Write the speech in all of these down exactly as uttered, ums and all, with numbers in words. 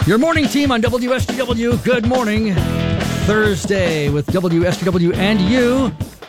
Your morning team on W S T W. Good morning. Thursday with W S T W and you.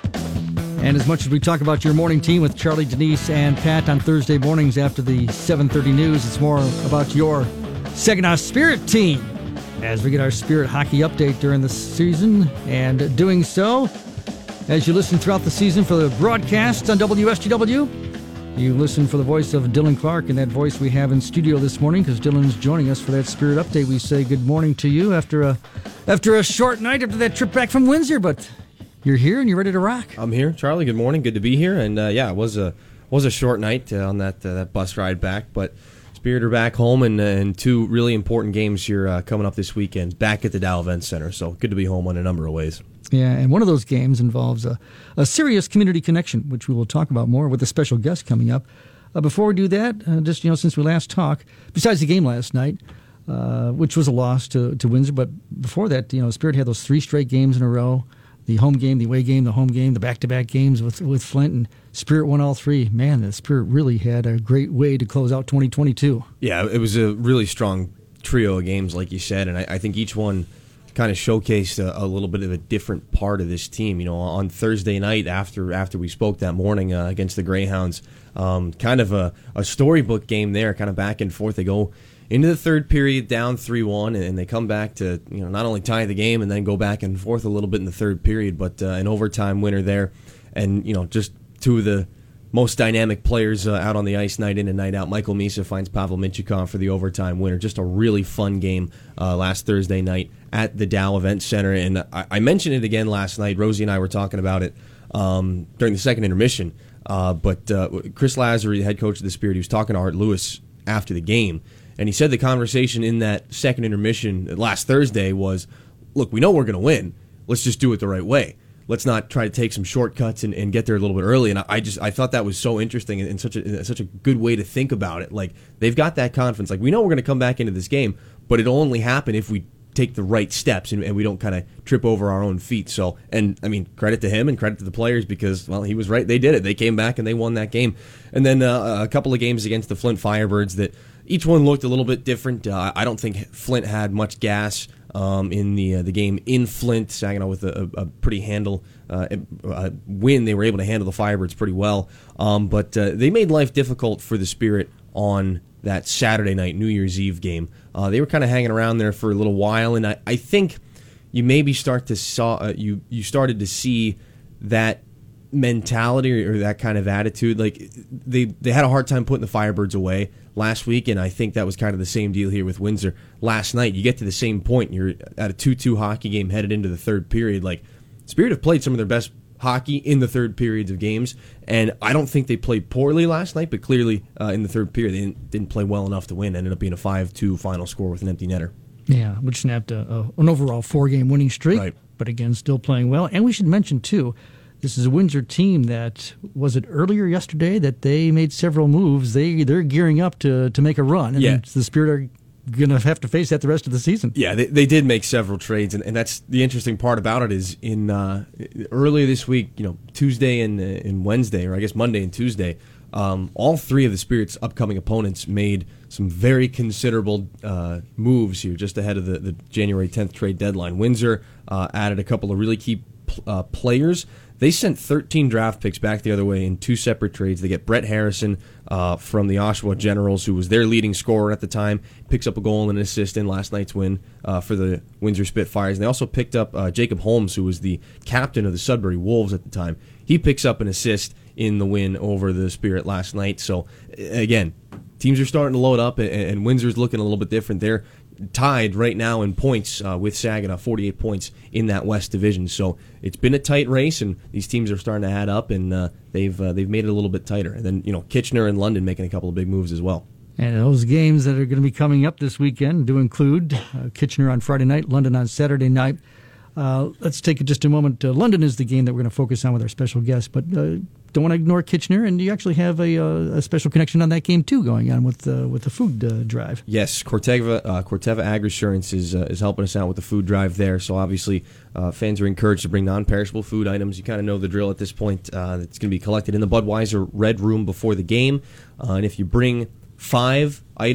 And as much as we talk about your morning team with Charlie, Denise, and Pat on Thursday mornings after the seven thirty news, it's more about your Saginaw Spirit team as we get our Spirit hockey update during the season. And doing so, as you listen throughout the season for the broadcasts on W S T W, you listen for the voice of Dylan Clark, and that voice we have in studio this morning because Dylan's joining us for that Spirit update. We say good morning to you after a after a short night after that trip back from Windsor, but you're here and you're ready to rock. I'm here, Charlie. Good morning. Good to be here. And uh, yeah, it was a was a short night uh, on that uh, that bus ride back, but Spirit are back home, and, uh, and two really important games here uh, coming up this weekend. Back at the Dow Event Center, so good to be home in a number of ways. Yeah, and one of those games involves a, a serious community connection, which we will talk about more with a special guest coming up. Uh, before we do that, uh, just you know, since we last talked, besides the game last night, uh, which was a loss to, to Windsor, but before that, you know, Spirit had those three straight games in a row: the home game, the away game, the home game, the back-to-back games with with Flint, and Spirit won all three. Man, the Spirit really had a great way to close out twenty twenty-two. Yeah, it was a really strong trio of games, like you said, and I, I think each one kind of showcased a, a little bit of a different part of this team. You know, on Thursday night after after we spoke that morning uh, against the Greyhounds, um, kind of a, a storybook game there, kind of back and forth. They go into the third period down three one, and they come back to, you know, not only tie the game and then go back and forth a little bit in the third period, but uh, an overtime winner there. And, you know, just two of the most dynamic players uh, out on the ice night in and night out. Michael Misa finds Pavel Minchikov for the overtime winner. Just a really fun game uh, last Thursday night at the Dow Event Center. And I, I mentioned it again last night. Rosie and I were talking about it um, during the second intermission. Uh, but uh, Chris Lazary, the head coach of the Spirit, he was talking to Art Lewis after the game. And he said the conversation in that second intermission last Thursday was, look, we know we're going to win. Let's just do it the right way. Let's not try to take some shortcuts and, and get there a little bit early. And I just I thought that was so interesting and, and such a such a good way to think about it. Like, they've got that confidence. Like, we know we're going to come back into this game, but it'll only happen if we take the right steps and, and we don't kind of trip over our own feet. So, and I mean, credit to him and credit to the players because, well, he was right. They did it. They came back and they won that game. And then uh, a couple of games against the Flint Firebirds that each one looked a little bit different. Uh, I don't think Flint had much gas um, in the uh, the game in Flint. Saginaw with a, a pretty handle uh, uh, win. They were able to handle the Firebirds pretty well. Um, but uh, they made life difficult for the Spirit on that Saturday night, New Year's Eve game. Uh, they were kind of hanging around there for a little while, and I, I think you maybe start to saw uh, you you started to see that mentality or, or that kind of attitude. Like, they they had a hard time putting the Firebirds away last week, and I think that was kind of the same deal here with Windsor last night. You get to the same point, and you're at a two two hockey game headed into the third period. Like, Spirit have played some of their best hockey in the third periods of games, and I don't think they played poorly last night, but clearly uh, in the third period they didn't, didn't play well enough to win. Ended up being a five two final score with an empty netter. Yeah, which snapped a, a, an overall four-game winning streak, right. But again, still playing well. And we should mention, too, this is a Windsor team that, was it earlier yesterday that they made several moves? They, they're gearing up to, to make a run, and yeah. the Spirit are going to have to face that the rest of the season. Yeah, they, they did make several trades, and, and that's the interesting part about it is in uh, earlier this week, you know, Tuesday and, uh, and Wednesday, or I guess Monday and Tuesday, um, all three of the Spirit's upcoming opponents made some very considerable uh, moves here just ahead of the, the January tenth trade deadline. Windsor uh, added a couple of really key uh, players. They sent thirteen draft picks back the other way in two separate trades. They get Brett Harrison uh, from the Oshawa Generals, who was their leading scorer at the time, picks up a goal and an assist in last night's win uh, for the Windsor Spitfires. And they also picked up uh, Jacob Holmes, who was the captain of the Sudbury Wolves at the time. He picks up an assist in the win over the Spirit last night. So, again, teams are starting to load up, and, and Windsor's looking a little bit different. They're tied right now in points uh, with Saginaw, forty-eight points in that West Division. So it's been a tight race, and these teams are starting to add up, and uh, they've uh, they've made it a little bit tighter. And then, you know, Kitchener and London making a couple of big moves as well. And those games that are going to be coming up this weekend do include uh, Kitchener on Friday night, London on Saturday night. Uh, let's take just a moment. Uh, London is the game that we're going to focus on with our special guest, but uh, don't want to ignore Kitchener, and you actually have a, uh, a special connection on that game too going on with uh, with the food uh, drive. Yes, Corteva uh, Corteva Agrisurance is uh, is helping us out with the food drive there. So obviously, uh, fans are encouraged to bring non-perishable food items. You kind of know the drill at this point. Uh, it's going to be collected in the Budweiser Red Room before the game, uh, and if you bring five items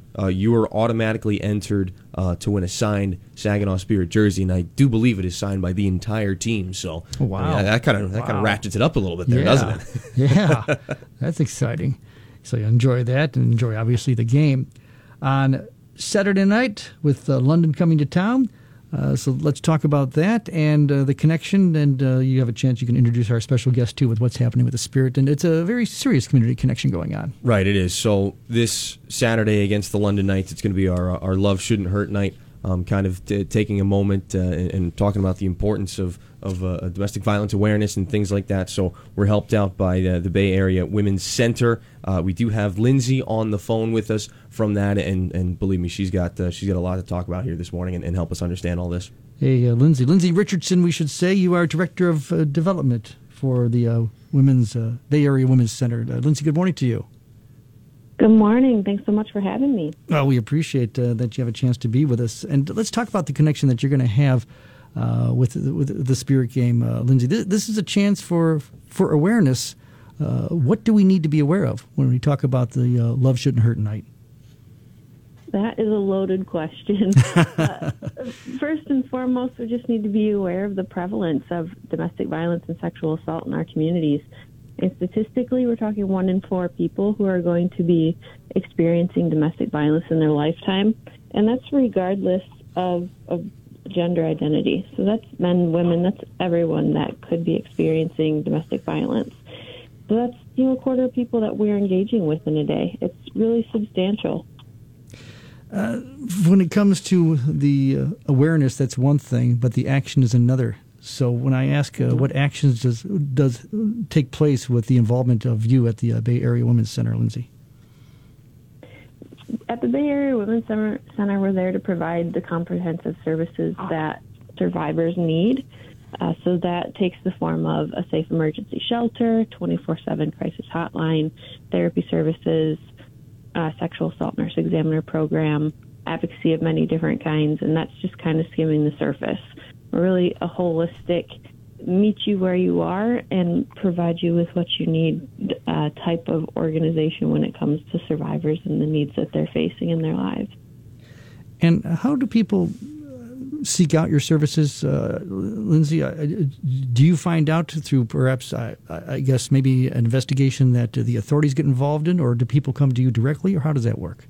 uh, you are automatically entered uh, to win a signed Saginaw Spirit jersey, and I do believe it is signed by the entire team. So wow. I mean, that kind of that wow. kind of ratchets it up a little bit there, yeah. doesn't it? Yeah, that's exciting. So you enjoy that and enjoy, obviously, the game. On Saturday night, with uh, London coming to town, uh, so let's talk about that and uh, the connection. And uh, you have a chance, you can introduce our special guest, too, with what's happening with the Spirit. And it's a very serious community connection going on. Right, it is. So this Saturday against the London Knights, it's going to be our, our Love Shouldn't Hurt night. Um, kind of t- taking a moment uh, and, and talking about the importance of, of uh, domestic violence awareness and things like that. So we're helped out by the, the Bay Area Women's Center. Uh, we do have Lindsay on the phone with us from that, and, and believe me, she's got uh, she's got a lot to talk about here this morning and, and help us understand all this. Hey, uh, Lindsay. Lindsay Richardson, we should say. You are Director of uh, Development for the uh, Women's uh, Bay Area Women's Center. Uh, Lindsay, good morning to you. Good morning. Thanks so much for having me. Well, we appreciate uh, that you have a chance to be with us. And let's talk about the connection that you're going to have uh, with, with the Spirit game, uh, Lindsay. This, this is a chance for for awareness. Uh, what do we need to be aware of when we talk about the uh, Love Shouldn't Hurt night? That is a loaded question. uh, first and foremost, we just need to be aware of the prevalence of domestic violence and sexual assault in our communities. And statistically, we're talking one in four people who are going to be experiencing domestic violence in their lifetime. And that's regardless of, of gender identity. So that's men, women, that's everyone that could be experiencing domestic violence. So that's, you know, a quarter of people that we're engaging with in a day. It's really substantial. Uh, when it comes to the uh, awareness, that's one thing, but the action is another. So when I ask uh, what actions does does take place with the involvement of you at the uh, Bay Area Women's Center, Lindsay? At the Bay Area Women's Center, Center, we're there to provide the comprehensive services that survivors need. Uh, so that takes the form of a safe emergency shelter, twenty-four seven crisis hotline, therapy services, uh, sexual assault nurse examiner program, advocacy of many different kinds, and that's just kind of skimming the surface. We're really a holistic, meet you where you are and provide you with what you need uh, type of organization when it comes to survivors and the needs that they're facing in their lives. And how do people seek out your services, uh, Lindsay? Uh, do you find out through perhaps, I, I guess, maybe an investigation that the authorities get involved in, or do people come to you directly, or how does that work?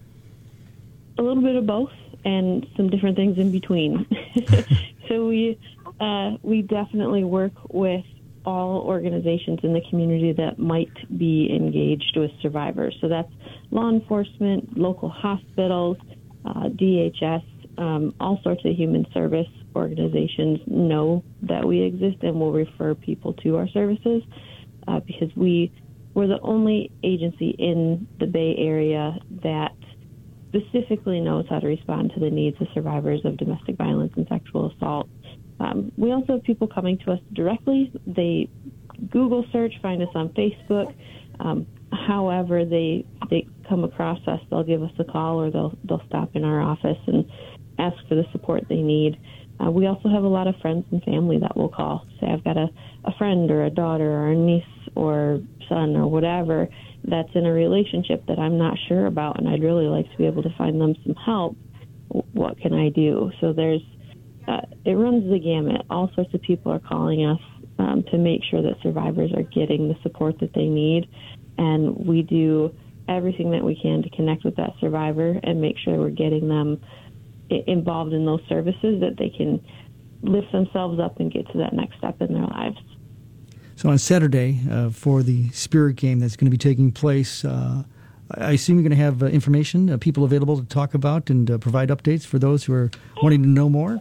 A little bit of both and some different things in between. So we uh, we definitely work with all organizations in the community that might be engaged with survivors. So that's law enforcement, local hospitals, uh, D H S, um, all sorts of human service organizations know that we exist and will refer people to our services uh, because we, we're the only agency in the Bay Area that specifically knows how to respond to the needs of survivors of domestic violence and sexual assault. Um, we also have people coming to us directly. They Google search, find us on Facebook. Um, however, they they come across us, they'll give us a call or they'll they'll stop in our office and ask for the support they need. Uh, we also have a lot of friends and family that will call. Say, I've got a, a friend or a daughter or a niece or son or whatever that's in a relationship that I'm not sure about, and I'd really like to be able to find them some help. What can I do? So there's, uh, it runs the gamut. All sorts of people are calling us um, to make sure that survivors are getting the support that they need, and we do everything that we can to connect with that survivor and make sure we're getting them involved in those services that they can lift themselves up and get to that next step in their lives. So on Saturday, uh, for the Spirit game that's going to be taking place, uh, I assume you're going to have uh, information, uh, people available to talk about and uh, provide updates for those who are wanting to know more?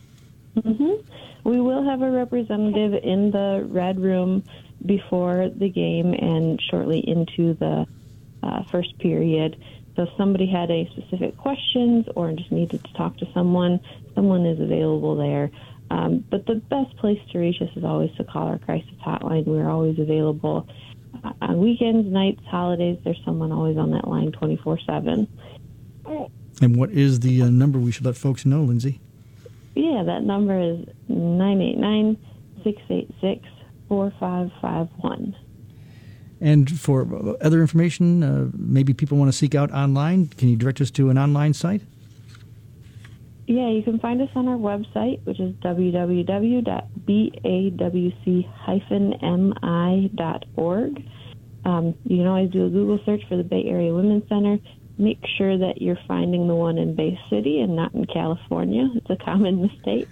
Mm-hmm. We will have a representative in the Red Room before the game and shortly into the uh, first period. So if somebody had any specific questions or just needed to talk to someone, someone is available there. Um, but the best place to reach us is always to call our crisis hotline. We're always available uh, on weekends, nights, holidays. There's someone always on that line twenty-four seven. And what is the uh, number we should let folks know, Lindsay? Yeah, that number is nine eight nine, six eight six, four five five one. And for other information, uh, maybe people want to seek out online, can you direct us to an online site? Yeah, you can find us on our website, which is w w w dot b a w c dash m i dot org. Um, you can always do a Google search for the Bay Area Women's Center. Make sure that you're finding the one in Bay City and not in California. It's a common mistake.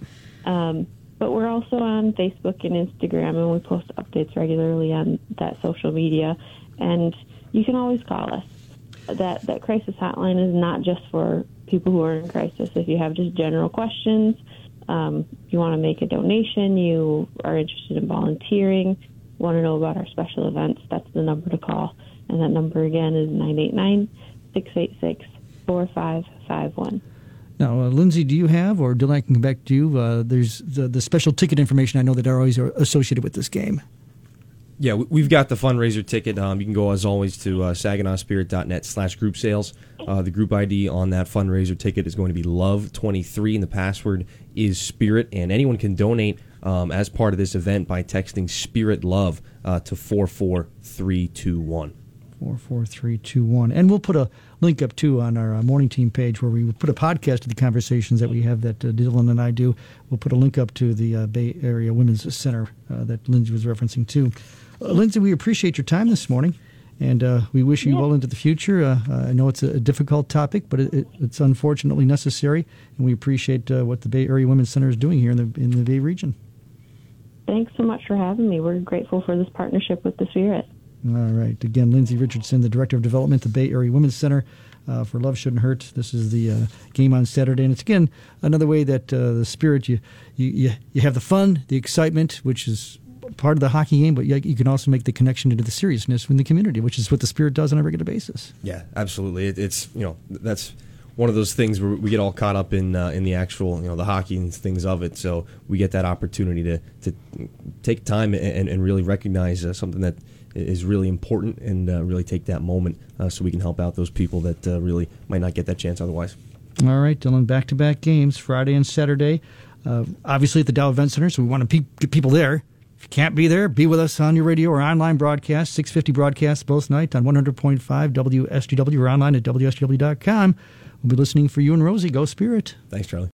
um, but we're also on Facebook and Instagram, and we post updates regularly on that social media. And you can always call us. That that crisis hotline is not just for people who are in crisis. If you have just general questions, um, you want to make a donation, you are interested in volunteering, want to know about our special events, that's the number to call. And that number again is nine eight nine, six eight six, four five five one. Now, uh, Lindsay, do you have, or Dylan, I can come back to you, uh, there's the, the special ticket information I know that are always associated with this game. Yeah, we've got the fundraiser ticket. Um, you can go, as always, to uh, saginawspirit.net slash group sales. Uh, the group I D on that fundraiser ticket is going to be love twenty-three, and the password is spirit. And anyone can donate um, as part of this event by texting Spirit Love uh, to four four three two one. four four three two one. And we'll put a link up, too, on our uh, morning team page where we will put a podcast of the conversations that we have that uh, Dylan and I do. We'll put a link up to the uh, Bay Area Women's Center uh, that Lindsay was referencing, too. Uh, Lindsay, we appreciate your time this morning, and uh, we wish you yeah. well into the future. Uh, uh, I know it's a, a difficult topic, but it, it, it's unfortunately necessary, and we appreciate uh, what the Bay Area Women's Center is doing here in the in the Bay region. Thanks so much for having me. We're grateful for this partnership with the Spirit. All right. Again, Lindsay Richardson, the Director of Development at the Bay Area Women's Center uh, for Love Shouldn't Hurt. This is the uh, game on Saturday, and it's, again, another way that uh, the Spirit, you, you, you have the fun, the excitement, which is part of the hockey game, but you can also make the connection into the seriousness in the community, which is what the Spirit does on a regular basis. Yeah, absolutely. It, it's, you know, that's one of those things where we get all caught up in uh, in the actual, you know, the hockey and things of it. So we get that opportunity to, to take time and, and really recognize uh, something that is really important and uh, really take that moment uh, so we can help out those people that uh, really might not get that chance otherwise. All right, Dylan, back-to-back games, Friday and Saturday. Uh, obviously at the Dow Event Center, so we want to pe- get people there. If you can't be there, be with us on your radio or online broadcast, six fifty broadcasts both nights on one hundred point five W S G W or online at W S G W dot com. We'll be listening for you and Rosie. Go Spirit. Thanks, Charlie.